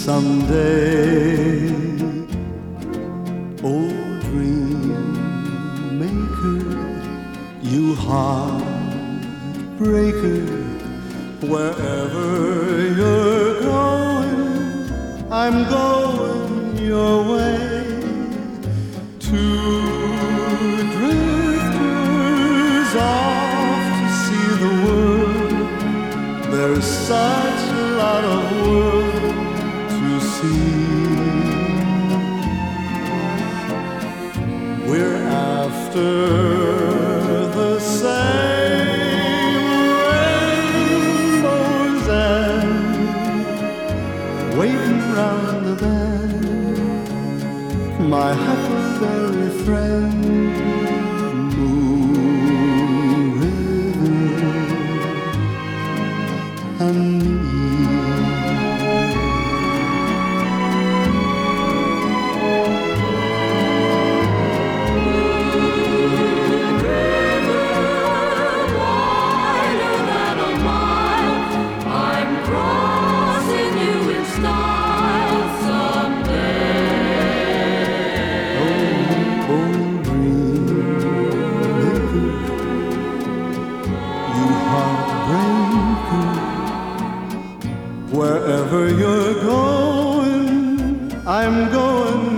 someday. Oh, dream maker, you heartbreaker, wherever you're going, I'm going your way. Two drifters off to see the world. There's such a lot of world to see. We're after the same rainbows and waiting round the bend, my huckleberry friend, Moon River and me. Wherever you're going, I'm going